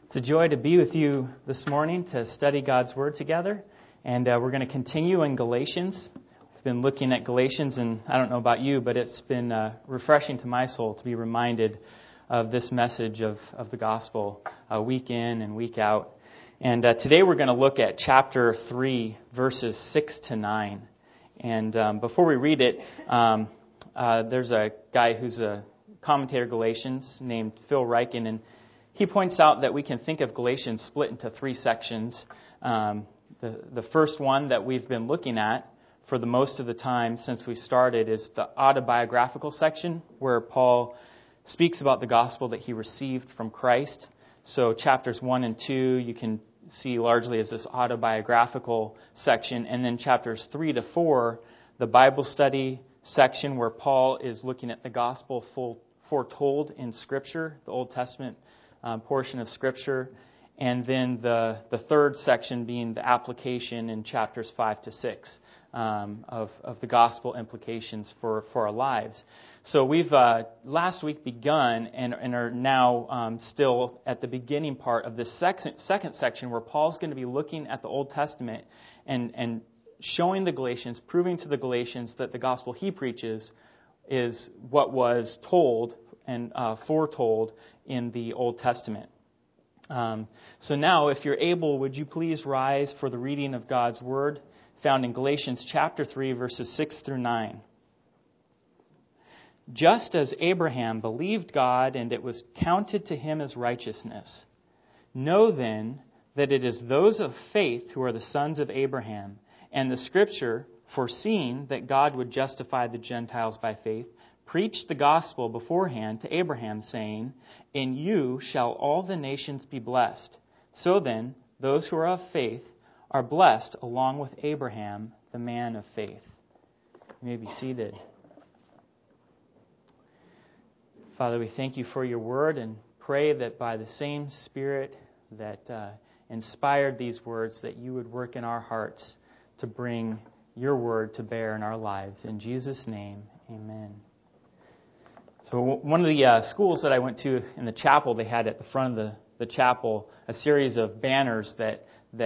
It's a joy to be with you this morning to study God's Word together. And we're going to continue in Galatians. We've been looking at Galatians, and I don't know about you, but it's been refreshing to my soul to be reminded of this message of the gospel week in and week out. And today we're going to look at chapter 3, verses 6 to 9. And before we read it, there's a guy who's a commentator of Galatians named Phil Ryken, and he points out that we can think of Galatians split into three sections. The first one that we've been looking at for the most of the time since we started is the autobiographical section, where Paul speaks about the gospel that he received from Christ. So chapters 1 and 2 you can see largely as this autobiographical section. And then chapters 3 to 4, the Bible study section, where Paul is looking at the gospel foretold in Scripture, the Old Testament portion of Scripture, and then the third section being the application in chapters 5 to 6 of the gospel implications for our lives. So we've last week begun and are now still at the beginning part of this second section, where Paul's going to be looking at the Old Testament and showing the Galatians, proving to the Galatians that the gospel he preaches is what was told and foretold in the Old Testament. So now, if you're able, would you please rise for the reading of God's Word, found in Galatians chapter 3, verses 6 through 9. Just as Abraham believed God, and it was counted to him as righteousness. Know then that it is those of faith who are the sons of Abraham, and the Scripture, foreseeing that God would justify the Gentiles by faith, preached the gospel beforehand to Abraham, saying, "In you shall all the nations be blessed." So then, those who are of faith are blessed along with Abraham, the man of faith. You may be seated. Father, we thank you for your word and pray that by the same Spirit that inspired these words, that you would work in our hearts to bring your word to bear in our lives. In Jesus' name, amen. So one of the schools that I went to in the chapel, they had at the front of the chapel a series of banners that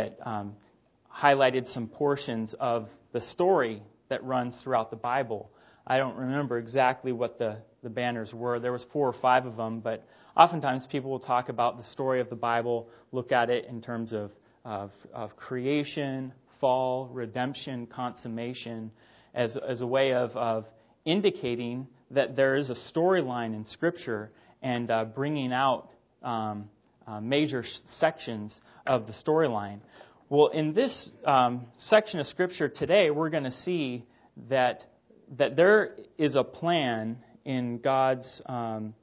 highlighted some portions of the story that runs throughout the Bible. I don't remember exactly what the banners were. There was 4 or 5 of them, but oftentimes people will talk about the story of the Bible, look at it in terms of creation, fall, redemption, consummation, as a way of indicating that there is a storyline in Scripture and bringing out major sections of the storyline. Well, in this section of Scripture today, we're going to see that there is a plan in God's in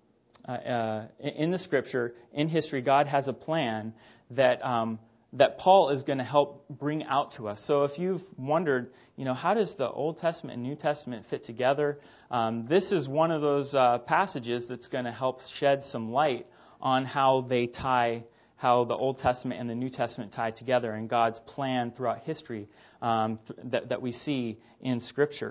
the Scripture, in history. God has a plan that Paul is going to help bring out to us. So if you've wondered, how does the Old Testament and New Testament fit together? This is one of those passages that's going to help shed some light on how the Old Testament and the New Testament tie together and God's plan throughout history that we see in Scripture.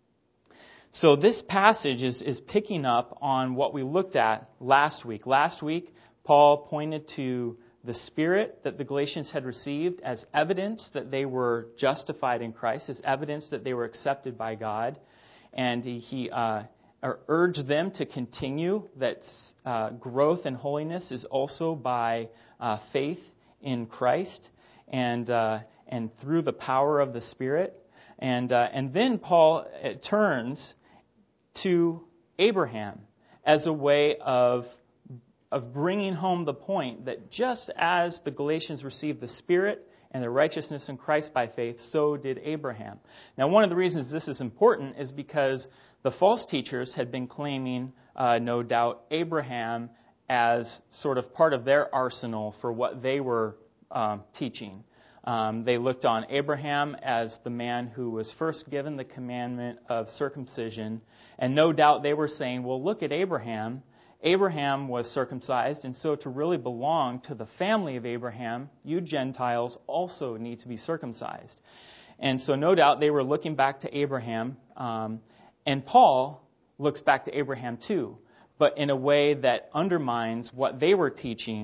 So this passage is picking up on what we looked at last week. Last week, Paul pointed to the Spirit that the Galatians had received as evidence that they were justified in Christ, as evidence that they were accepted by God. And he urged them to continue that growth in holiness is also by faith in Christ and through the power of the Spirit. And then Paul turns to Abraham as a way of bringing home the point that just as the Galatians received the Spirit and the righteousness in Christ by faith, so did Abraham. Now, one of the reasons this is important is because the false teachers had been claiming, no doubt, Abraham as sort of part of their arsenal for what they were teaching. They looked on Abraham as the man who was first given the commandment of circumcision, and no doubt they were saying, well, look at Abraham. Abraham was circumcised, and so to really belong to the family of Abraham, you Gentiles also need to be circumcised. And so no doubt they were looking back to Abraham, and Paul looks back to Abraham too, but in a way that undermines what they were teaching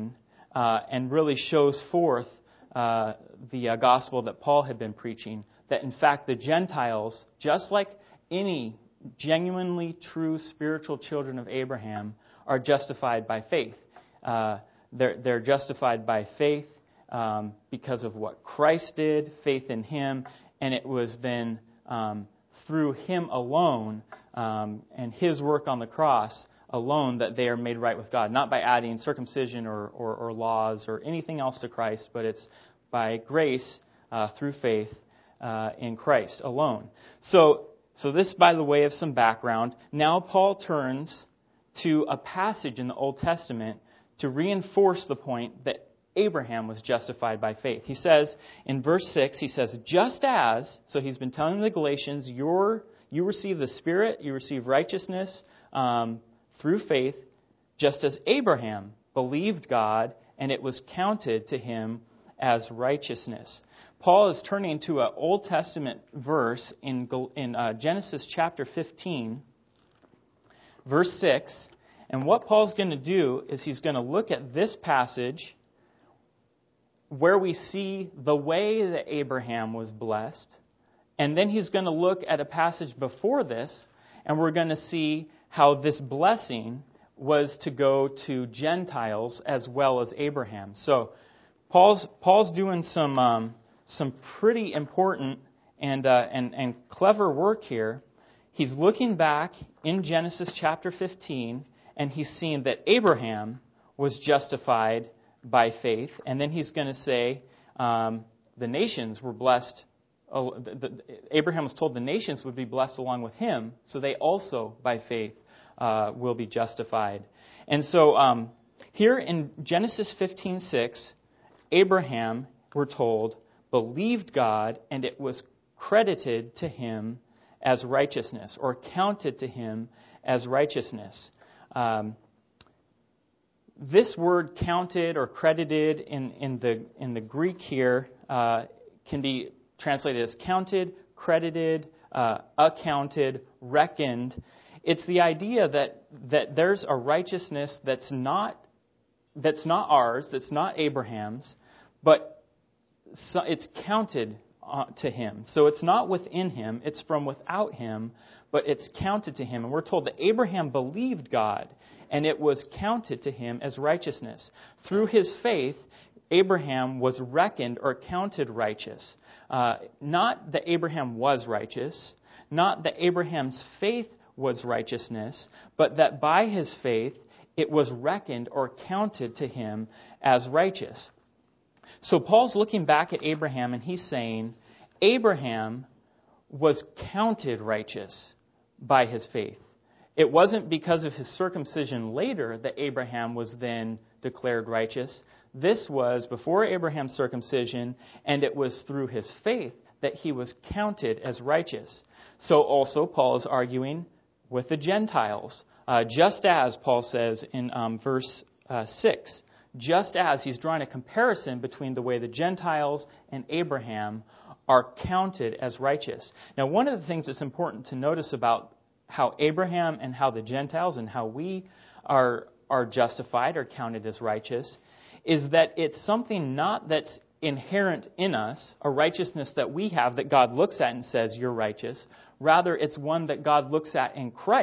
and really shows forth the gospel that Paul had been preaching, that in fact the Gentiles, just like any genuinely true spiritual children of Abraham, are justified by faith. They're justified by faith because of what Christ did, faith in Him, and it was then through Him alone and His work on the cross alone that they are made right with God, not by adding circumcision or laws or anything else to Christ, but it's by grace through faith in Christ alone. So this, by the way of some background, now Paul turns to a passage in the Old Testament to reinforce the point that Abraham was justified by faith. He says in verse 6, he says, just as, so he's been telling the Galatians, you receive the Spirit, you receive righteousness through faith, just as Abraham believed God, and it was counted to him as righteousness. Paul is turning to an Old Testament verse in Genesis chapter 15, verse 6. And what Paul's going to do is he's going to look at this passage where we see the way that Abraham was blessed. And then he's going to look at a passage before this, and we're going to see how this blessing was to go to Gentiles as well as Abraham. So Paul's doing some pretty important and clever work here. He's looking back in Genesis chapter 15, and he's seeing that Abraham was justified by faith. And then he's going to say the nations were blessed. Abraham was told the nations would be blessed along with him, so they also, by faith, will be justified. And so here in Genesis 15:6, Abraham, we're told, believed God, and it was credited to him as righteousness, or counted to him as righteousness. This word "counted" or "credited" in the Greek here can be translated as counted, credited, accounted, reckoned. It's the idea that there's a righteousness that's not ours, that's not Abraham's, but it's counted to him. So it's not within him, it's from without him, but it's counted to him. And we're told that Abraham believed God, and it was counted to him as righteousness. Through his faith, Abraham was reckoned or counted righteous. Not that Abraham was righteous, not that Abraham's faith was righteousness, but that by his faith it was reckoned or counted to him as righteous. So Paul's looking back at Abraham and he's saying, Abraham was counted righteous by his faith. It wasn't because of his circumcision later that Abraham was then declared righteous. This was before Abraham's circumcision, and it was through his faith that he was counted as righteous. So also Paul is arguing with the Gentiles. Just as Paul says in verse 6, just as he's drawing a comparison between the way the Gentiles and Abraham are counted as righteous. Now, one of the things that's important to notice about how Abraham and how the Gentiles and how we are justified or counted as righteous is that it's something not that's inherent in us, a righteousness that we have that God looks at and says, you're righteous. Rather, it's one that God looks at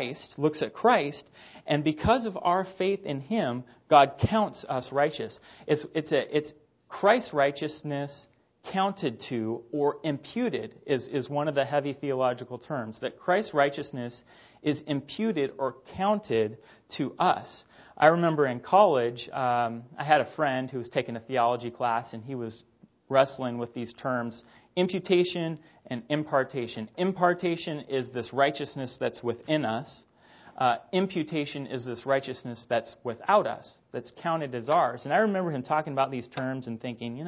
Christ, and because of our faith in Him, God counts us righteous. It's Christ's righteousness counted to or imputed is one of the heavy theological terms, that Christ's righteousness is imputed or counted to us. I remember in college, I had a friend who was taking a theology class, and he was wrestling with these terms, imputation and impartation. Impartation is this righteousness that's within us. Imputation is this righteousness that's without us, that's counted as ours. And I remember him talking about these terms and thinking,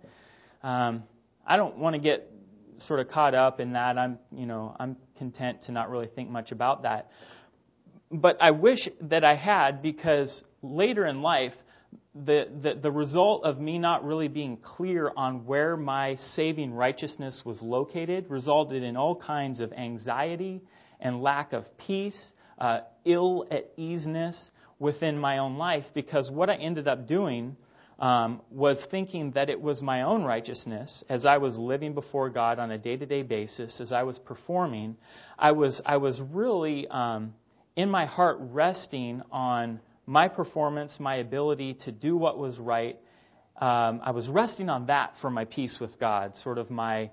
I don't want to get sort of caught up in that. I'm content to not really think much about that. But I wish that I had, because later in life, the result of me not really being clear on where my saving righteousness was located resulted in all kinds of anxiety and lack of peace, ill at easeness within my own life, because what I ended up doing was thinking that it was my own righteousness as I was living before God on a day-to-day basis, as I was performing. I was really, in my heart, resting on my performance, my ability to do what was right. I was resting on that for my peace with God, sort of my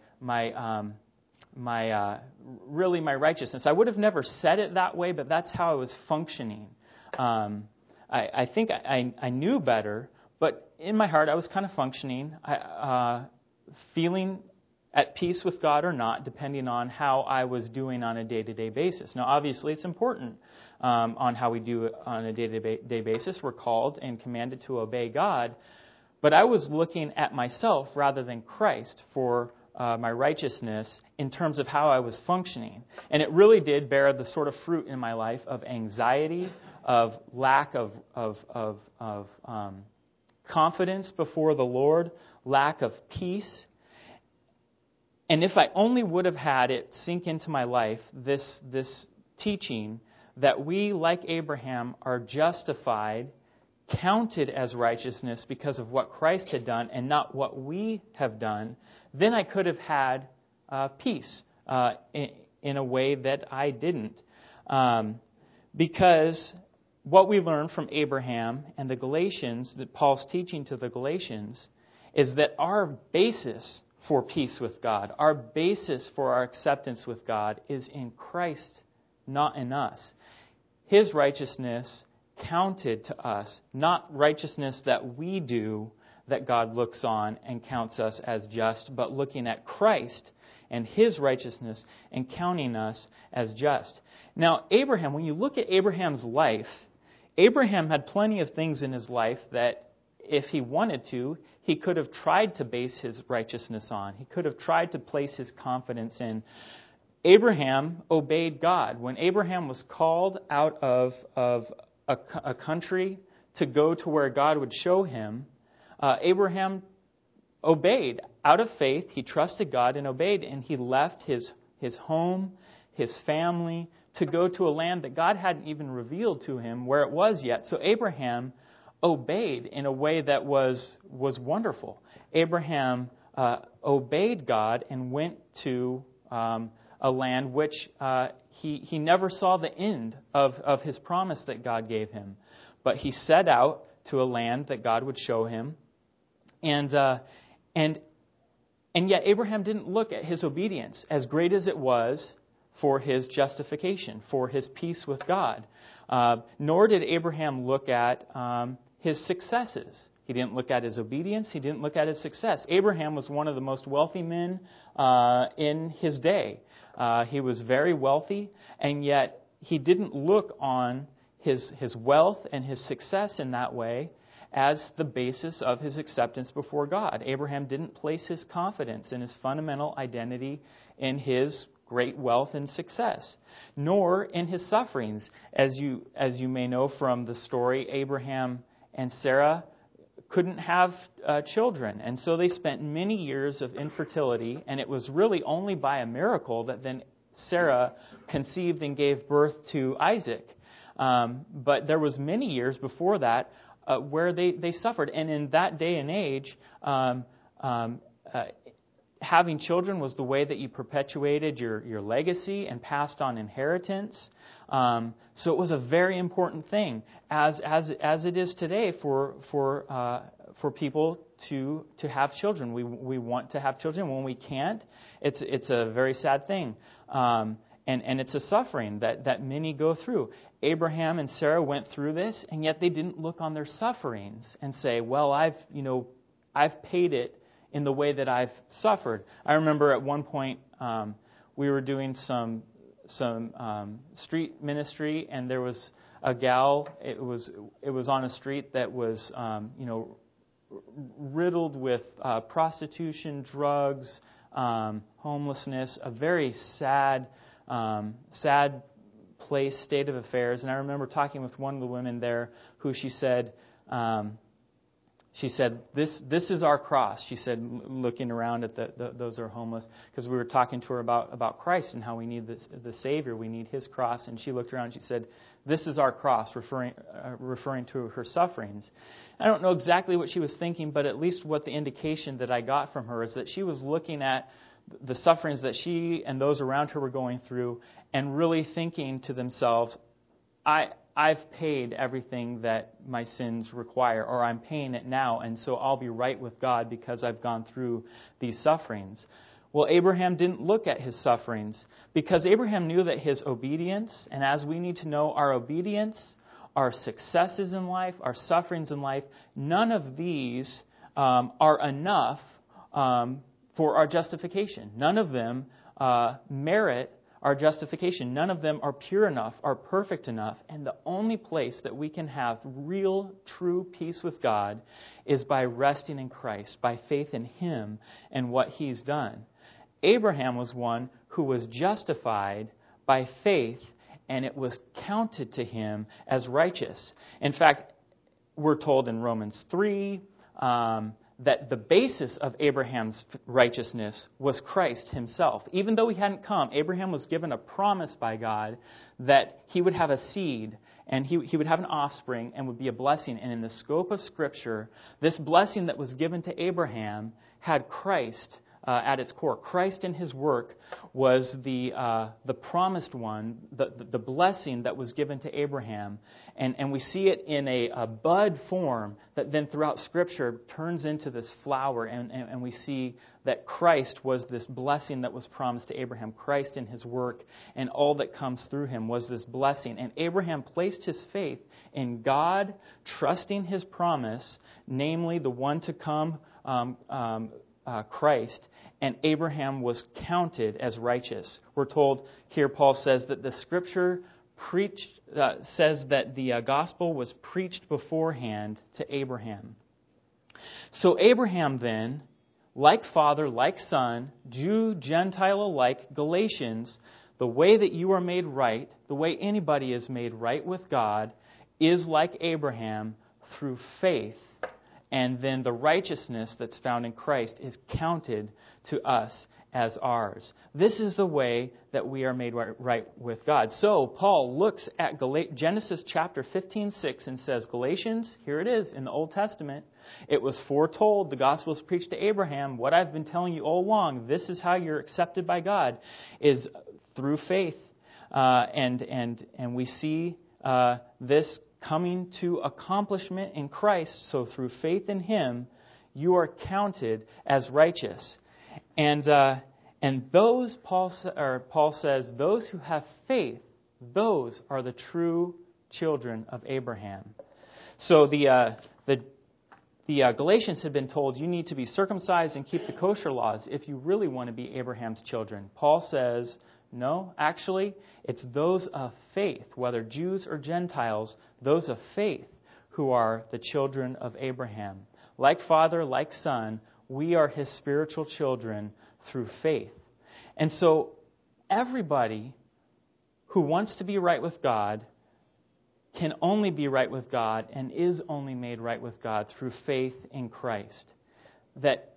righteousness. I would have never said it that way, but that's how I was functioning. I think I knew better, but in my heart I was kind of functioning, feeling at peace with God or not, depending on how I was doing on a day-to-day basis. Now, obviously, it's important on how we do it on a day-to-day basis. We're called and commanded to obey God, but I was looking at myself rather than Christ for my righteousness in terms of how I was functioning. And it really did bear the sort of fruit in my life of anxiety, of lack of confidence before the Lord, lack of peace. And if I only would have had it sink into my life, this teaching that we, like Abraham, are justified, counted as righteousness because of what Christ had done and not what we have done, then I could have had peace in a way that I didn't. Because what we learn from Abraham and the Galatians, that Paul's teaching to the Galatians, is that our basis for peace with God, our basis for our acceptance with God is in Christ, not in us. His righteousness counted to us, not righteousness that we do that God looks on and counts us as just, but looking at Christ and His righteousness and counting us as just. Now, Abraham, when you look at Abraham's life, Abraham had plenty of things in his life that, if he wanted to, he could have tried to base his righteousness on. He could have tried to place his confidence in. Abraham obeyed God. When Abraham was called out of a country to go to where God would show him, Abraham obeyed. Out of faith, he trusted God and obeyed, and he left his home, his family, to go to a land that God hadn't even revealed to him where it was yet. So Abraham obeyed in a way that was wonderful. Abraham obeyed God and went to a land which he never saw the end of his promise that God gave him. But he set out to a land that God would show him. And yet Abraham didn't look at his obedience, as great as it was, for his justification, for his peace with God. Nor did Abraham look at his successes. He didn't look at his obedience. He didn't look at his success. Abraham was one of the most wealthy men in his day. He was very wealthy, and yet he didn't look on his wealth and his success in that way as the basis of his acceptance before God. Abraham didn't place his confidence in his fundamental identity in his great wealth and success, nor in his sufferings. As you may know from the story, Abraham and Sarah couldn't have children, and so they spent many years of infertility, and it was really only by a miracle that then Sarah conceived and gave birth to Isaac. But there was many years before that where they suffered, and in that day and age, having children was the way that you perpetuated your legacy and passed on inheritance. So it was a very important thing, as it is today for people to have children. We want to have children. When we can't, it's a very sad thing, and it's a suffering that many go through. Abraham and Sarah went through this, and yet they didn't look on their sufferings and say, "Well, I've paid it in the way that I've suffered." I remember at one point we were doing some street ministry, and there was a gal. It was on a street that was riddled with prostitution, drugs, homelessness, a very sad place, state of affairs. And I remember talking with one of the women there, who she said She said, this is our cross. She said, looking around at those who are homeless, because we were talking to her about Christ and how we need the Savior. We need His cross. And she looked around and she said, this is our cross, referring to her sufferings. I don't know exactly what she was thinking, but at least what the indication that I got from her is that she was looking at the sufferings that she and those around her were going through and really thinking to themselves, I've paid everything that my sins require, or I'm paying it now, and so I'll be right with God because I've gone through these sufferings. Well, Abraham didn't look at his sufferings because Abraham knew that his obedience, and as we need to know, our obedience, our successes in life, our sufferings in life, none of these are enough for our justification. None of them merit our justification. None of them are pure enough, are perfect enough. And the only place that we can have real, true peace with God is by resting in Christ, by faith in Him and what He's done. Abraham was one who was justified by faith, and it was counted to him as righteous. In fact, we're told in Romans 3 that the basis of Abraham's righteousness was Christ Himself. Even though He hadn't come, Abraham was given a promise by God that he would have a seed and he would have an offspring and would be a blessing. And in the scope of Scripture, this blessing that was given to Abraham had Christ at its core. Christ in His work was the promised one, the blessing that was given to Abraham. And we see it in a bud form that then throughout Scripture turns into this flower. And we see that Christ was this blessing that was promised to Abraham. Christ in His work and all that comes through Him was this blessing. And Abraham placed his faith in God, trusting His promise, namely the one to come, Christ, and Abraham was counted as righteous. We're told here, Paul says that the Scripture says that the gospel was preached beforehand to Abraham. So Abraham then, like father, like son, Jew, Gentile alike, Galatians, the way that you are made right, the way anybody is made right with God, is like Abraham through faith. And then the righteousness that's found in Christ is counted to us as ours. This is the way that we are made right with God. So Paul looks at Genesis chapter 15:6 and says, Galatians, here it is in the Old Testament. It was foretold, the gospel was preached to Abraham. What I've been telling you all along, this is how you're accepted by God, is through faith. And we see this coming to accomplishment in Christ. So through faith in Him, you are counted as righteous. And those, Paul says, those who have faith, those are the true children of Abraham. So the Galatians had been told you need to be circumcised and keep the kosher laws if you really want to be Abraham's children. Paul says, no, actually, it's those of faith, whether Jews or Gentiles, those of faith who are the children of Abraham. Like father, like son, we are his spiritual children through faith. And so everybody who wants to be right with God can only be right with God and is only made right with God through faith in Christ. That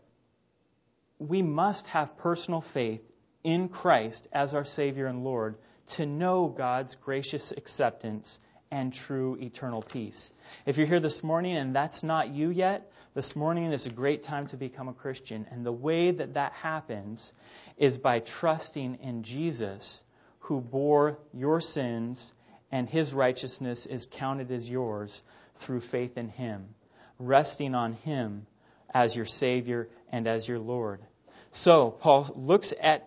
we must have personal faith in Christ as our Savior and Lord to know God's gracious acceptance and true eternal peace. If you're here this morning and that's not you yet, this morning is a great time to become a Christian. And the way that happens is by trusting in Jesus, who bore your sins, and His righteousness is counted as yours through faith in Him, resting on Him as your Savior and as your Lord. So Paul looks at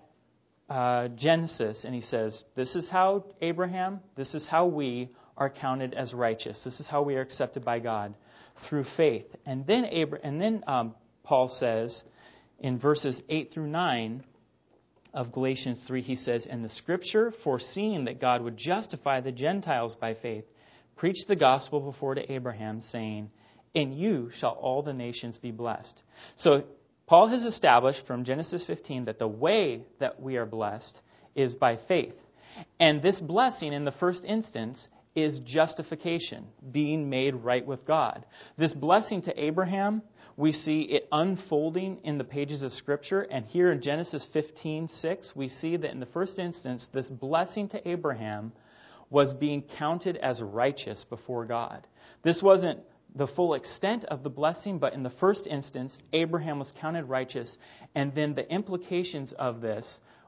Genesis and he says, this is how Abraham, this is how we are counted as righteous. This is how we are accepted by God, through faith. And then Paul says in verses 8 through 9 of Galatians 3, he says, and the Scripture, foreseeing that God would justify the Gentiles by faith, preached the gospel before to Abraham, saying, in you shall all the nations be blessed. So Paul has established from Genesis 15 that the way that we are blessed is by faith. And this blessing in the first instance is justification, being made right with God. This blessing to Abraham, we see it unfolding in the pages of Scripture. And here in Genesis 15:6, we see that in the first instance, this blessing to Abraham was being counted as righteous before God. This wasn't the full extent of the blessing, but in the first instance, Abraham was counted righteous. And then the implications of this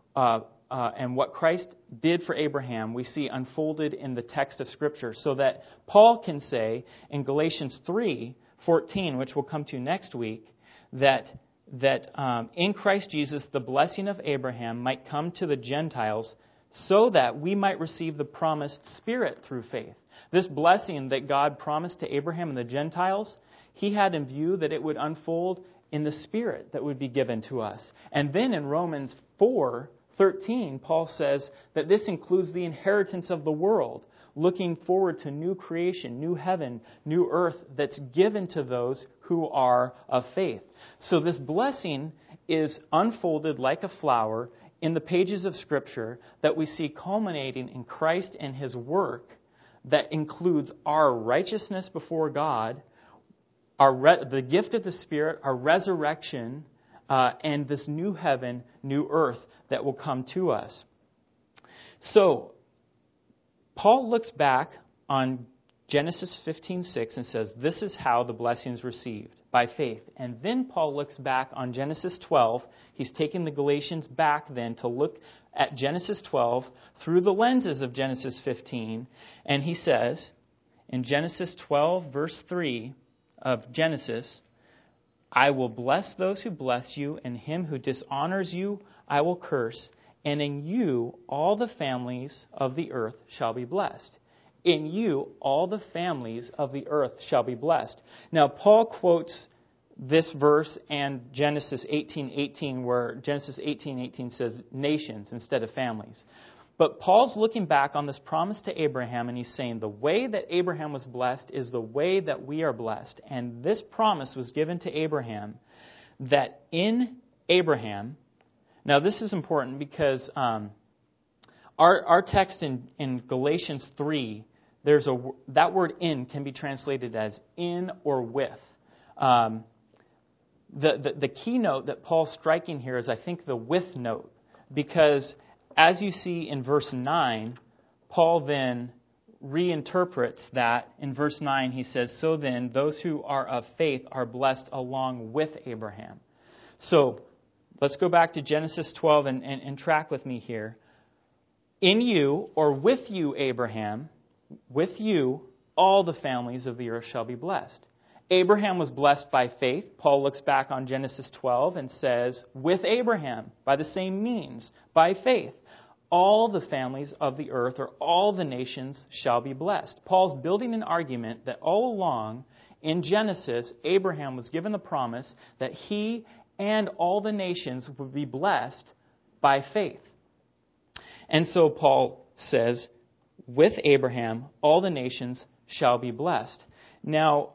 and what Christ did for Abraham, we see unfolded in the text of Scripture, so that Paul can say in Galatians 3:14, which we'll come to next week, that in Christ Jesus the blessing of Abraham might come to the Gentiles so that we might receive the promised Spirit through faith. This blessing that God promised to Abraham and the Gentiles, He had in view that it would unfold in the Spirit that would be given to us. And then in Romans 4:13, Paul says that this includes the inheritance of the world, looking forward to new creation, new heaven, new earth that's given to those who are of faith. So this blessing is unfolded like a flower in the pages of Scripture that we see culminating in Christ and His work that includes our righteousness before God, the gift of the Spirit, our resurrection, and this new heaven, new earth that will come to us. So, Paul looks back on Genesis 15:6 and says, this is how the blessing is received, by faith. And then Paul looks back on Genesis 12. He's taken the Galatians back then to look at Genesis 12 through the lenses of Genesis 15. And he says, in Genesis 12, verse 3 of Genesis, I will bless those who bless you, and him who dishonors you I will curse, and in you all the families of the earth shall be blessed. In you all the families of the earth shall be blessed. Now, Paul quotes this verse and Genesis 18:18, where Genesis 18:18 says nations instead of families. But Paul's looking back on this promise to Abraham, and he's saying the way that Abraham was blessed is the way that we are blessed. And this promise was given to Abraham that in Abraham, now this is important because our text in Galatians 3, that word in can be translated as in or with. The keynote that Paul's striking here is, I think, the with note, because as you see in verse 9, Paul then reinterprets that. In verse 9, he says, so then, those who are of faith are blessed along with Abraham. So, let's go back to Genesis 12 and track with me here. In you, or with you, Abraham, with you, all the families of the earth shall be blessed. Abraham was blessed by faith. Paul looks back on Genesis 12 and says, with Abraham, by the same means, by faith, all the families of the earth, or all the nations, shall be blessed. Paul's building an argument that all along in Genesis, Abraham was given the promise that he and all the nations would be blessed by faith. And so Paul says, with Abraham, all the nations shall be blessed. Now,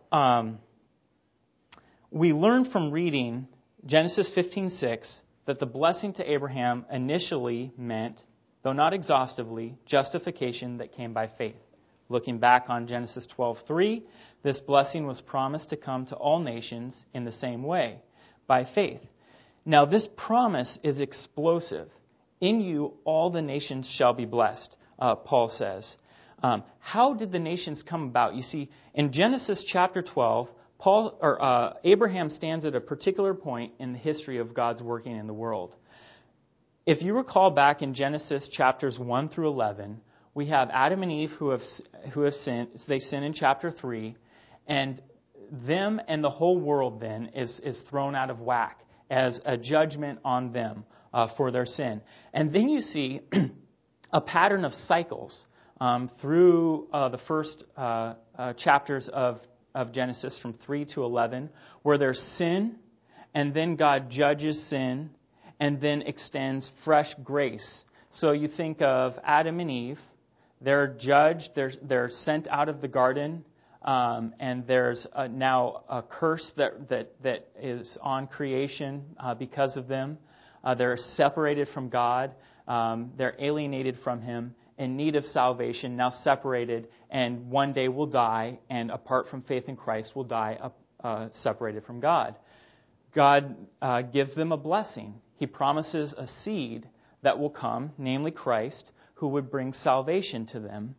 we learn from reading Genesis 15:6 that the blessing to Abraham initially meant, though not exhaustively, justification that came by faith. Looking back on Genesis 12:3, this blessing was promised to come to all nations in the same way, by faith. Now, this promise is explosive. In you, all the nations shall be blessed, Paul says. How did the nations come about? You see, in Genesis chapter 12, Abraham stands at a particular point in the history of God's working in the world. If you recall back in Genesis chapters 1 through 11, we have Adam and Eve who have sinned. They sin in chapter 3, and them and the whole world then is thrown out of whack as a judgment on them for their sin. And then you see a pattern of cycles through the first chapters of Genesis from 3 to 11, where there's sin, and then God judges sin, and then extends fresh grace. So you think of Adam and Eve, they're judged, they're sent out of the garden, and there's now a curse that is on creation because of them. They're separated from God, they're alienated from Him, in need of salvation, now separated, and one day will die, and apart from faith in Christ will die separated from God. God gives them a blessing. He promises a seed that will come, namely Christ, who would bring salvation to them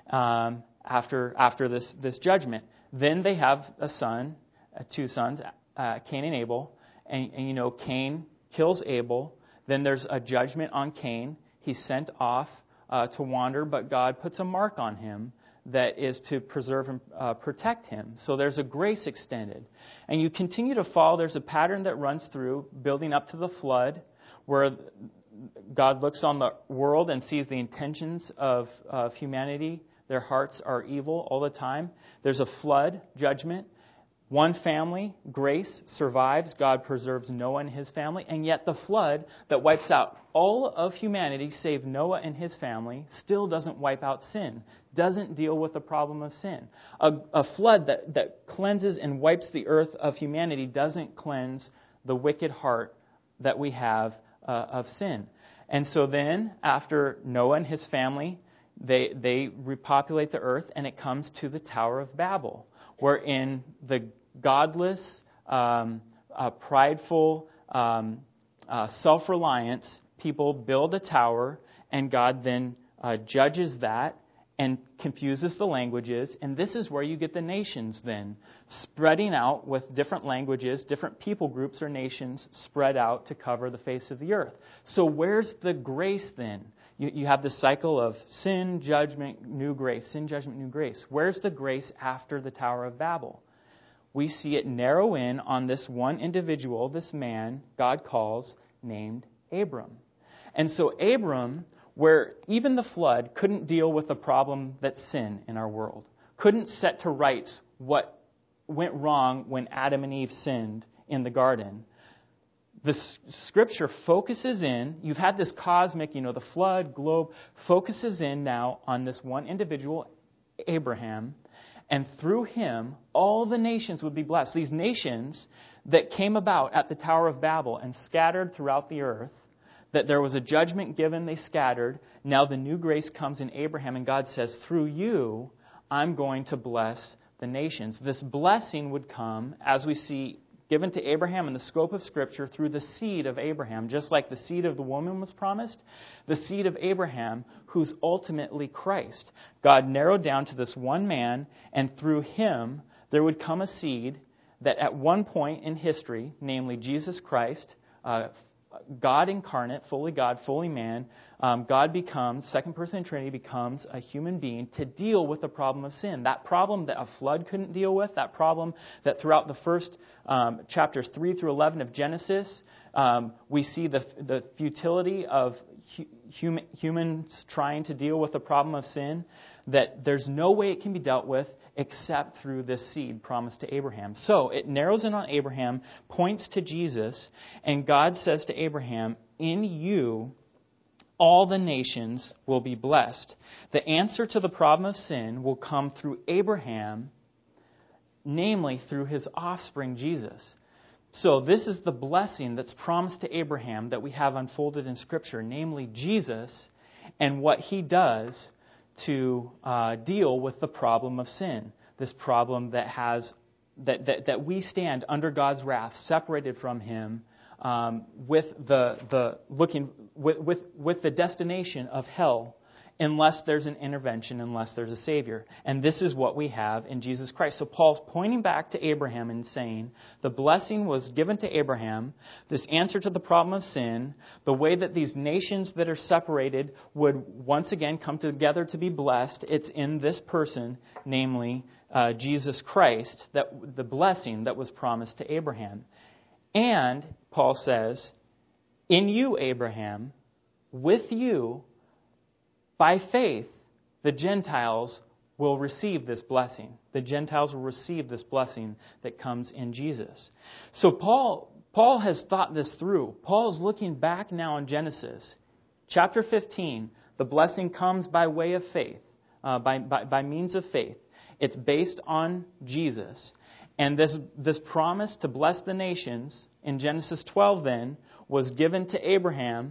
after this judgment. Then they have a son, two sons, Cain and Abel, and Cain kills Abel. Then there's a judgment on Cain. He's sent off to wander, but God puts a mark on him that is to preserve and protect him. So there's a grace extended. And you continue to follow. There's a pattern that runs through, building up to the flood, where God looks on the world and sees the intentions of humanity. Their hearts are evil all the time. There's a flood, judgment. One family, grace, survives. God preserves Noah and his family. And yet the flood that wipes out all of humanity, save Noah and his family, still doesn't wipe out sin, doesn't deal with the problem of sin. A flood that cleanses and wipes the earth of humanity doesn't cleanse the wicked heart that we have of sin. And so then, after Noah and his family, they repopulate the earth, and it comes to the Tower of Babel, wherein the godless, prideful, self-reliance people build a tower, and God then judges that and confuses the languages. And this is where you get the nations then, spreading out with different languages, different people groups or nations spread out to cover the face of the earth. So where's the grace then? You have the cycle of sin, judgment, new grace. Sin, judgment, new grace. Where's the grace after the Tower of Babel? We see it narrow in on this one individual, this man God calls, named Abram. And so Abram, where even the flood couldn't deal with the problem that's sin in our world, couldn't set to rights what went wrong when Adam and Eve sinned in the garden, the Scripture focuses in, you've had this cosmic, the flood, globe, focuses in now on this one individual, Abraham, and through him, all the nations would be blessed. These nations that came about at the Tower of Babel and scattered throughout the earth, that there was a judgment given, they scattered. Now the new grace comes in Abraham, and God says, through you, I'm going to bless the nations. This blessing would come, as we see, given to Abraham in the scope of Scripture through the seed of Abraham. Just like the seed of the woman was promised, the seed of Abraham, who's ultimately Christ. God narrowed down to this one man, and through him there would come a seed that at one point in history, namely Jesus Christ, God incarnate, fully God, fully man, God becomes, second person in Trinity, becomes a human being to deal with the problem of sin. That problem that a flood couldn't deal with, that problem that throughout the first chapters 3 through 11 of Genesis, we see the futility of humans trying to deal with the problem of sin, that there's no way it can be dealt with except through this seed promised to Abraham. So it narrows in on Abraham, points to Jesus, and God says to Abraham, in you all the nations will be blessed. The answer to the problem of sin will come through Abraham, namely through his offspring, Jesus. So this is the blessing that's promised to Abraham that we have unfolded in Scripture, namely Jesus and what he does to deal with the problem of sin. This problem that has that we stand under God's wrath, separated from Him, with the destination of hell, unless there's an intervention, unless there's a Savior. And this is what we have in Jesus Christ. So Paul's pointing back to Abraham and saying, the blessing was given to Abraham, this answer to the problem of sin, the way that these nations that are separated would once again come together to be blessed, it's in this person, namely Jesus Christ, that the blessing that was promised to Abraham. And, Paul says, in you, Abraham, with you, by faith, the Gentiles will receive this blessing. The Gentiles will receive this blessing that comes in Jesus. So Paul has thought this through. Paul is looking back now in Genesis. Chapter 15, the blessing comes by way of faith, by means of faith. It's based on Jesus. And this promise to bless the nations in Genesis 12 then was given to Abraham,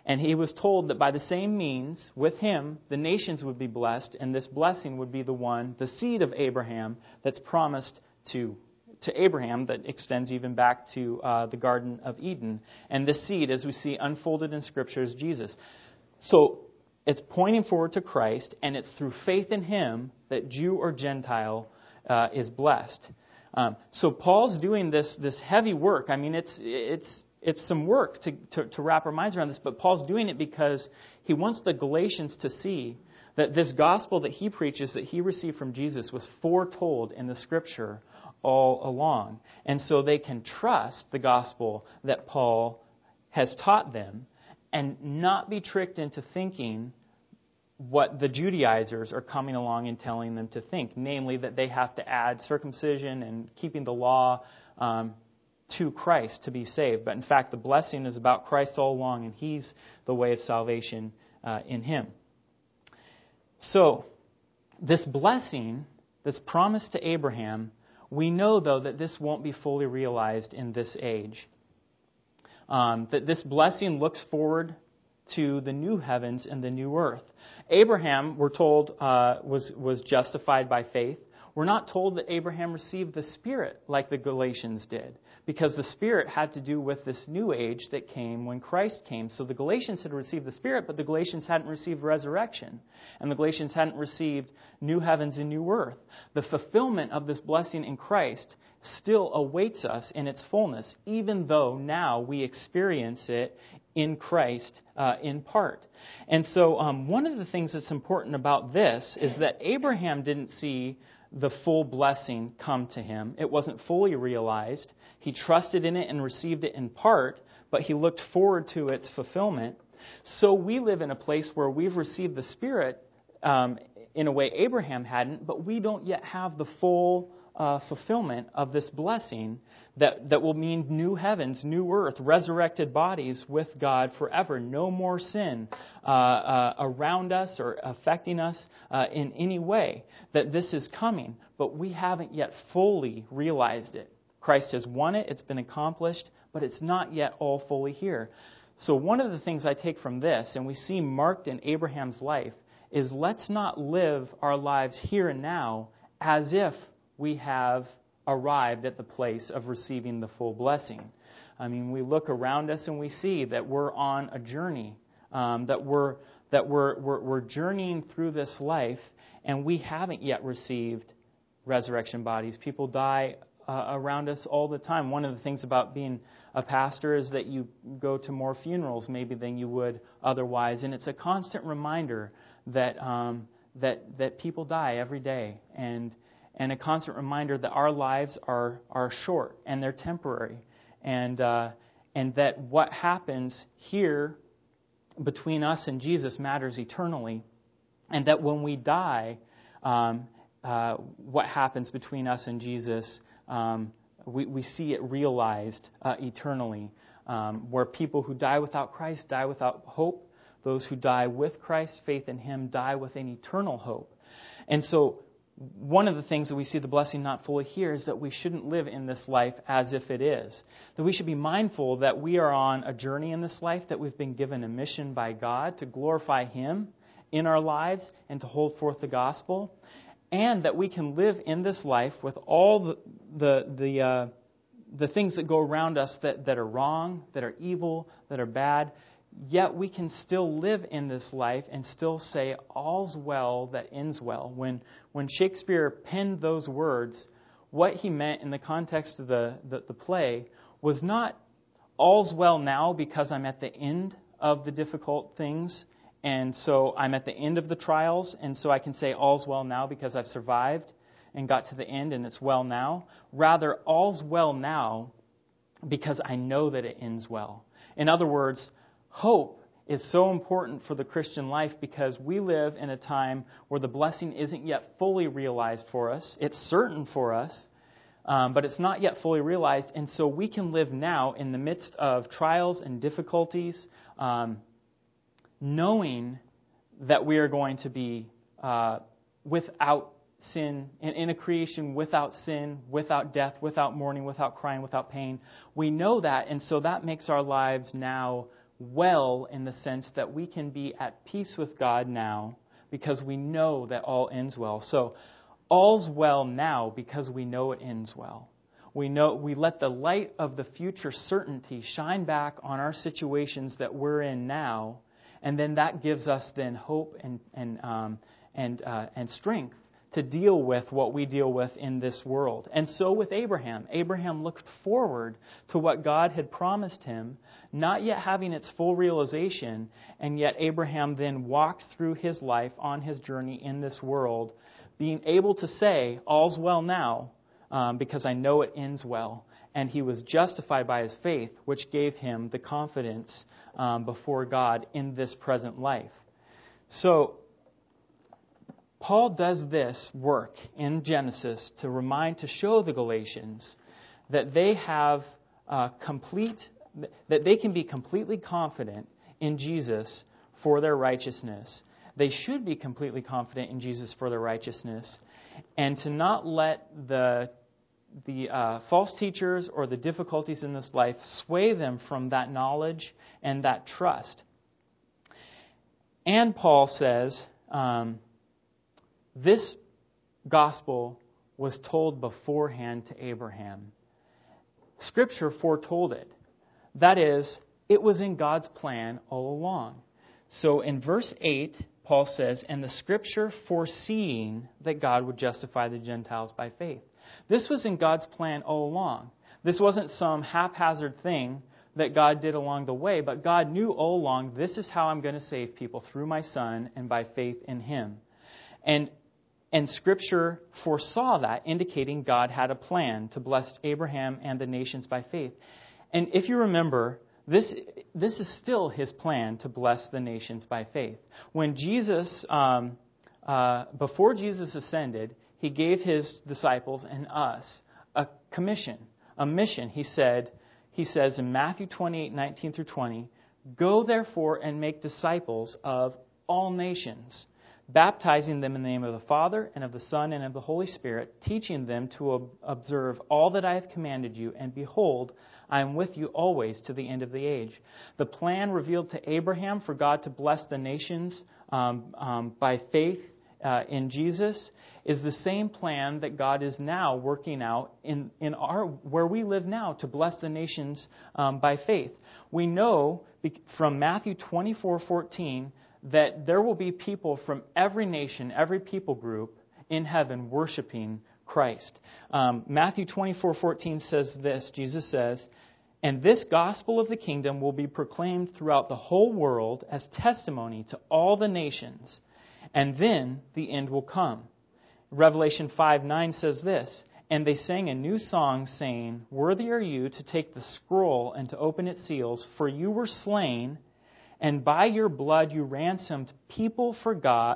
And he was told that by the same means, with him, the nations would be blessed, and this blessing would be the one, the seed of Abraham, that's promised to Abraham, that extends even back to the Garden of Eden. And this seed, as we see unfolded in Scripture, is Jesus. So it's pointing forward to Christ, and it's through faith in him that Jew or Gentile is blessed. So Paul's doing this heavy work. I mean, it's some work to wrap our minds around this, but Paul's doing it because he wants the Galatians to see that this gospel that he preaches, that he received from Jesus, was foretold in the Scripture all along. And so they can trust the gospel that Paul has taught them and not be tricked into thinking what the Judaizers are coming along and telling them to think, namely that they have to add circumcision and keeping the law to Christ to be saved. But in fact, the blessing is about Christ all along, and he's the way of salvation in him. So, this blessing that's promised to Abraham, we know, though, that this won't be fully realized in this age. That this blessing looks forward to the new heavens and the new earth. Abraham, we're told, was justified by faith. We're not told that Abraham received the Spirit like the Galatians did, because the Spirit had to do with this new age that came when Christ came. So the Galatians had received the Spirit, but the Galatians hadn't received resurrection. And the Galatians hadn't received new heavens and new earth. The fulfillment of this blessing in Christ still awaits us in its fullness, even though now we experience it in Christ in part. And so one of the things that's important about this is that Abraham didn't see the full blessing come to him. It wasn't fully realized. He trusted in it and received it in part, but he looked forward to its fulfillment. So we live in a place where we've received the Spirit in a way Abraham hadn't, but we don't yet have the full fulfillment of this blessing that will mean new heavens, new earth, resurrected bodies with God forever. No more sin around us or affecting us in any way. That this is coming, but we haven't yet fully realized it. Christ has won it, it's been accomplished, but it's not yet all fully here. So one of the things I take from this, and we see marked in Abraham's life, is let's not live our lives here and now as if we have arrived at the place of receiving the full blessing. I mean, we look around us and we see that we're on a journey, that we're journeying through this life, and we haven't yet received resurrection bodies. People die around us all the time. One of the things about being a pastor is that you go to more funerals maybe than you would otherwise, and it's a constant reminder that that people die every day, and a constant reminder that our lives are short and they're temporary, and that what happens here between us and Jesus matters eternally, and that when we die, what happens between us and Jesus, we see it realized eternally, where people who die without Christ die without hope. Those who die with Christ, faith in Him, die with an eternal hope. And so one of the things that we see the blessing not fully here is that we shouldn't live in this life as if it is. That we should be mindful that we are on a journey in this life, that we've been given a mission by God to glorify Him in our lives and to hold forth the gospel, and that we can live in this life with all the things that go around us that are wrong, that are evil, that are bad. Yet we can still live in this life and still say, all's well that ends well. When Shakespeare penned those words, what he meant in the context of the play was not all's well now because I'm at the end of the difficult things, and so I'm at the end of the trials, and so I can say all's well now because I've survived and got to the end and it's well now. Rather, all's well now because I know that it ends well. In other words, hope is so important for the Christian life because we live in a time where the blessing isn't yet fully realized for us. It's certain for us, but it's not yet fully realized. And so we can live now in the midst of trials and difficulties, knowing that we are going to be without sin, in a creation without sin, without death, without mourning, without crying, without pain. We know that, and so that makes our lives now well in the sense that we can be at peace with God now because we know that all ends well. So all's well now because we know it ends well. We let the light of the future certainty shine back on our situations that we're in now, and then that gives us then hope and strength to deal with what we deal with in this world. And so with Abraham. Abraham looked forward to what God had promised him, not yet having its full realization, and yet Abraham then walked through his life on his journey in this world, being able to say, all's well now, because I know it ends well. And he was justified by his faith, which gave him the confidence before God in this present life. So Paul does this work in Genesis to show the Galatians that they have that they can be completely confident in Jesus for their righteousness. They should be completely confident in Jesus for their righteousness, and to not let the false teachers or the difficulties in this life sway them from that knowledge and that trust. And Paul says, this gospel was told beforehand to Abraham. Scripture foretold it. That is, it was in God's plan all along. So in verse 8, Paul says, and the Scripture foreseeing that God would justify the Gentiles by faith. This was in God's plan all along. This wasn't some haphazard thing that God did along the way, but God knew all along, this is how I'm going to save people, through my Son and by faith in Him. And Scripture foresaw that, indicating God had a plan to bless Abraham and the nations by faith. And if you remember, this is still His plan to bless the nations by faith. When Jesus, before Jesus ascended, He gave His disciples and us a commission, a mission. He says in Matthew 28:19 through 20, "Go therefore and make disciples of all nations, baptizing them in the name of the Father and of the Son and of the Holy Spirit, teaching them to observe all that I have commanded you. And behold, I am with you always to the end of the age." The plan revealed to Abraham for God to bless the nations by faith in Jesus is the same plan that God is now working out in where we live now to bless the nations by faith. We know from Matthew 24:14 that there will be people from every nation, every people group in heaven worshiping Christ. Matthew 24:14 says this. Jesus says, "And this gospel of the kingdom will be proclaimed throughout the whole world as testimony to all the nations, and then the end will come." Revelation 5:9 says this, "And they sang a new song, saying, 'Worthy are you to take the scroll and to open its seals, for you were slain, and by your blood you ransomed people for God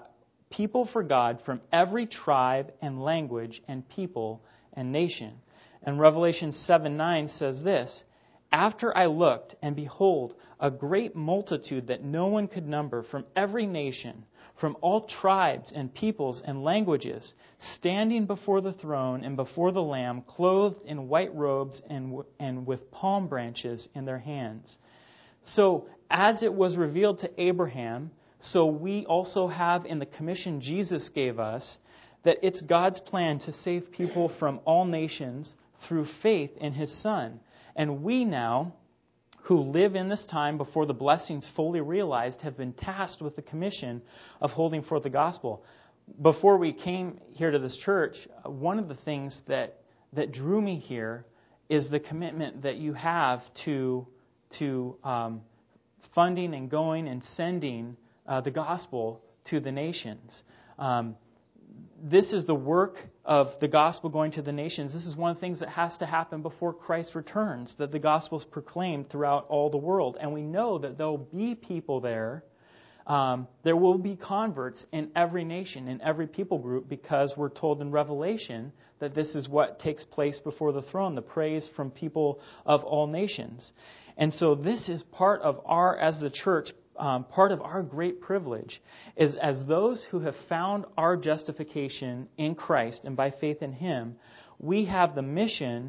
from every tribe and language and people and nation.'" And Revelation 7:9 says this, "After I looked, and behold, a great multitude that no one could number from every nation, from all tribes and peoples and languages, standing before the throne and before the Lamb, clothed in white robes and with palm branches in their hands." So, as it was revealed to Abraham, so we also have in the commission Jesus gave us, that it's God's plan to save people from all nations through faith in His Son. And we now, who live in this time before the blessings fully realized, have been tasked with the commission of holding forth the gospel. Before we came here to this church, one of the things that drew me here is the commitment that you have to funding and going and sending the gospel to the nations. This is the work of the gospel going to the nations. This is one of the things that has to happen before Christ returns, that the gospel is proclaimed throughout all the world. And we know that there will be people there. There will be converts in every nation, in every people group, because we're told in Revelation that this is what takes place before the throne, the praise from people of all nations. And so this is part of as the church, part of our great privilege, is as those who have found our justification in Christ and by faith in Him, we have the mission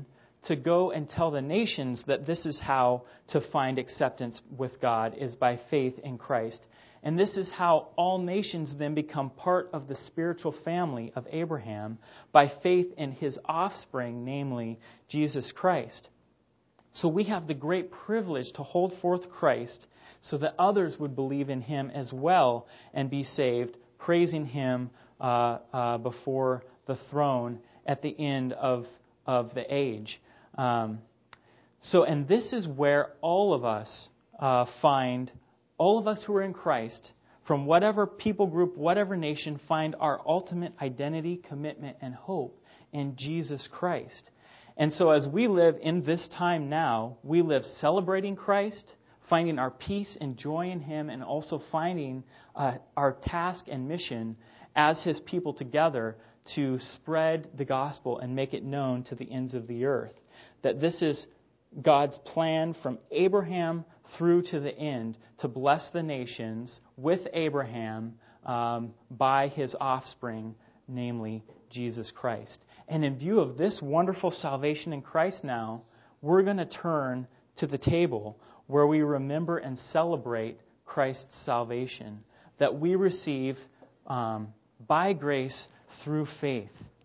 to go and tell the nations that this is how to find acceptance with God, is by faith in Christ. And this is how all nations then become part of the spiritual family of Abraham, by faith in his offspring, namely Jesus Christ. So we have the great privilege to hold forth Christ so that others would believe in him as well and be saved, praising him before the throne at the end of the age. And this is where all of us all of us who are in Christ, from whatever people group, whatever nation, find our ultimate identity, commitment, and hope in Jesus Christ. And so as we live in this time now, we live celebrating Christ, finding our peace and joy in him, and also finding our task and mission as his people together to spread the gospel and make it known to the ends of the earth. That this is God's plan from Abraham through to the end, to bless the nations with Abraham by his offspring, namely Jesus Christ. And in view of this wonderful salvation in Christ now, we're going to turn to the table where we remember and celebrate Christ's salvation that we receive by grace through faith